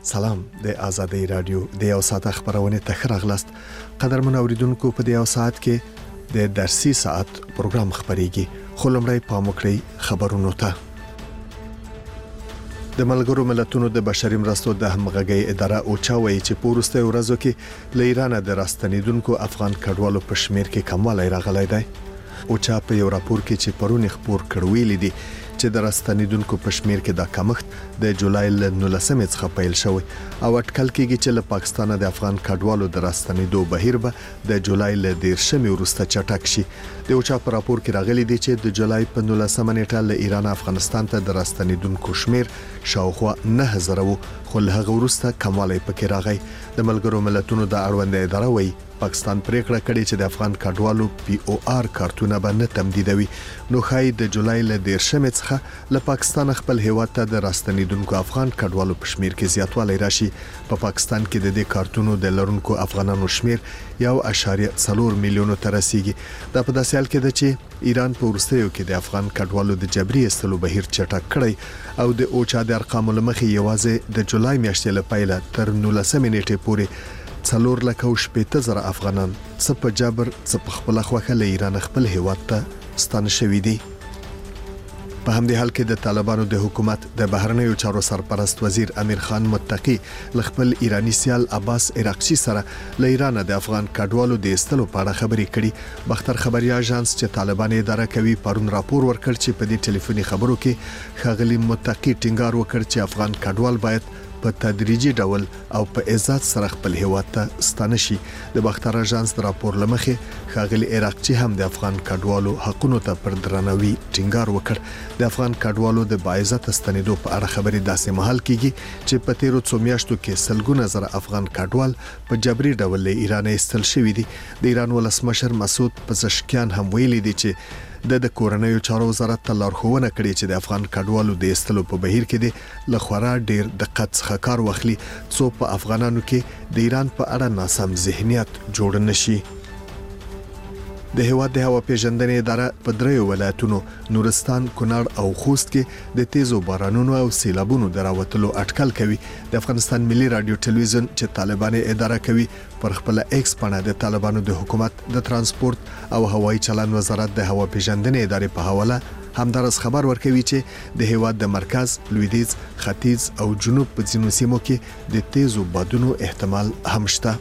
سلام د آزادۍ رادیو د یو ساعت خبرونه تخرغلست قدرمن اوریدونکو په یو ساعت کې د درسي ساعت پروګرام خبريږي خلمړی پاموکړی خبرونو ته د ملګرو ملتونو د بشري مرستو د همغږي اداره او چاوي چې پورسته ورځو کې ل ایران د راستنیدونکو افغان کډوالو په شمیر کې کموالی راغلی دی او چا په یو راپور کې چې پرونی خبر کړویل دي چې د راستنیدونکو په شمیر کې د کمښت د جولای ل 19 څخه پیل شوی او اټکل کېږي چې له پاکستان د افغان کډوالو د راستنیدو بهیر به د جولای ل 10 وروسته چټک شي د اوچا په راپور کې راغلي دي چې د جولای په 19 نیټه له ایران افغانستان ته د راستنیدونکو شمیر شاوخوا 9000 خو له هغه وروسته کموالی پکې راغی د ملګرو ملتونو د اړوند اداره وایي پاکستان پریکړه کړې چې د افغان کډوالو پی او آر کارتونه باندې تمدیدوي نو خای د جولای ل 10 څخه له پاکستان خپل هیواد ته د راستنیدونکو افغان کډوالو په شمیر کې زیاتوالی راشي په پاکستان کې د دې کارتونو د لرونکو افغانانو شمیر 1.4 میلیون ته رسیدي دا په داسې حال کې ده چې ایران په ورستیو کې د افغان کډوالو د جبري استلو بهیر چټک کړی او د اوچا د ارقامو لمخې یوازې د جولای میاشتې لپاره تر 19 نیټې پورې 4,000 افغانان څه په جبر څه په خپل خوخه له ایران خپل هیواد ته ستانه شوي دي په همدې حال کې د طالبانو د حکومت د بهرنیو چارو سرپرست وزیر امیر خان متقی ل خپل ایرانی سیال عباس عراقچی سره له ایران د افغان کډوالو د استلو په اړه خبرې کړي بختر خبري اژانس چې طالبان اداره کوي پرون راپور ورکړ چې په دې ټلیفوني خبرو کې خاغلی متقی ټینګار وکړ چې افغان کډوال باید په تدریجي ډول او په عزت سره خپل هیواد ته ستانه شي د بختر اژانس د راپور لمخې خاغلی عراقچی هم د افغان کډوالو حقونو ته پر درناوي ټینګار وکړ د افغان کډوالو د باعزت ستنیدو په اړه خبرې داسې محل کیږي چې په تیرو څو میاشتو کې سلګونه زره افغان کډوال په جبري ډول له ایران ایستل شوی دي د ایران ولسمشر مسعود پزشکیان هم ویلي دي چې د کورنیو چارو وزارت ته لارښوونه کړې چې د افغان کډوالو د ایستلو په بهیر کې د لخوا ډیر دقت څخه کار واخلي څو په افغانانو کې د ایران په اړه ناسم ذهنیت جوړ نشي د هیواد د هوا پیژندنې اداره په دریو ولایتونو نورستان، کونړ او خوست کې د تیزو بارانونو او سیلابونو دراوتلو اټکل کوي د افغانستان ملي رادیو ټلویزیون چې طالبان اداره کوي پر خپل ایکس باندې د طالبانو د حکومت د ترانسپورت او هوایي چلند وزارت د هوا پیژندنې ادارې په حواله همدارس خبر ورکوي چې د هیواد د مرکز، لویدیځ، ختیځ او جنوب په ځینو سیمو کې د تیزو بادونو احتمال هم شته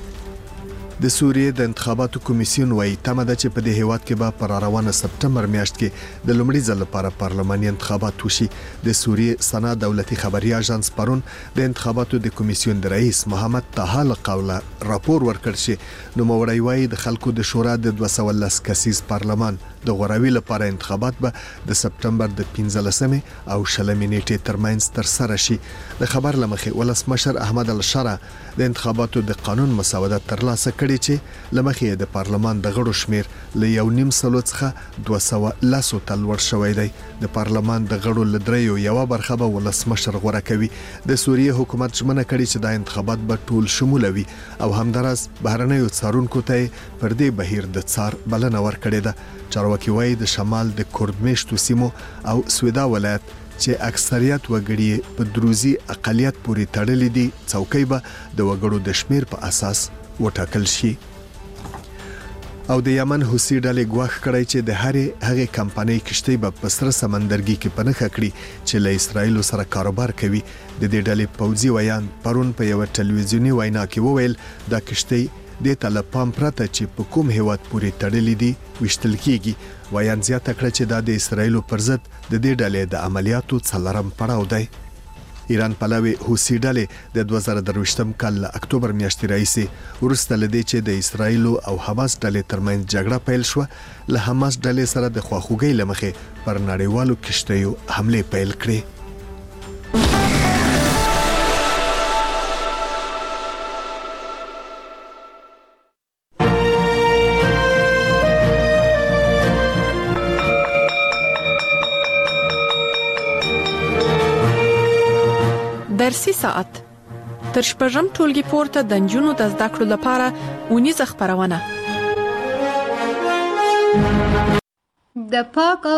د سوریې د انتخاباتو کمیسیون وايي تمه ده چې په دې هیواد کې به پر روانه سپټمبر میاشت کې د لومړي ځل لپاره پارلماني انتخابات وشي د سوریې سنا دولتي خبري اژانس پرون د انتخاباتو د کمیسیون د رئیس محمد طه قوله راپور ورکړ چې نو موري وايي د خلکو د شورا د 210 کسیز پارلمان د غوراوي لپاره انتخابات به د سپټمبر د 15 او 20 نیټې ترمنځ تر سره شي د خبر لمخې ولسمشر احمد الشرع د انتخاباتو د قانون مسودات ترلاسه کړي چې لمخې د پارلمان د غړو شمیر ل 1.5 سلو څخه 210 تل ور شوی دی د پارلمان د غړو لدریو یو برخه به ولسمشر غوړه کوي د سوریې حکومت ژمنه کړي چې د انتخابات به ټول شمولوي او همدارس بهرنیو څارونکو ته پر دې بهیر د څار بلنه ورکړي ده چارواکي وايي د شمال د کردمشتو سیمو او سویدا ولایت چې اکثریت وګړي په دروزي اقلیت پورې تړلې دي څوکۍ به د وګړو د شمیر په اساس وټاکل شي او د یمن حوثي ډلې ګواښ کړی چې د هغه کمپنۍ کشتۍ په سره سمندرګي کې پنهخه کړي چې له اسرایل سره کاروبار کوي د دې ډلې پوځي ویان پرون په یو ټلویزیونی وینا کې وویل دا کشتۍ د طالبان پرته چې په کوم هیواد پورې تړلې دي وشتل کیږي ویان زیاته کړ چې دا د اسرایل پر ضد د دې ډلې د عملیاتو څلورم پړاو دی ایران پلاوی حوثي ډلې د 2023 کال اکتوبر میاشتې راځي ورسته لدی چې د اسرایل او حماس ډلې ترمنځ جګړه پیل شو له حماس ډلې سره د خواخوږۍ لمخې پر نړیوالو کشتیو حمله پیل کړې درسي ساعت تر شپږم ټولګي پورته د نجونو د زده کړو لپاره اونیزه خبرونه د پاک او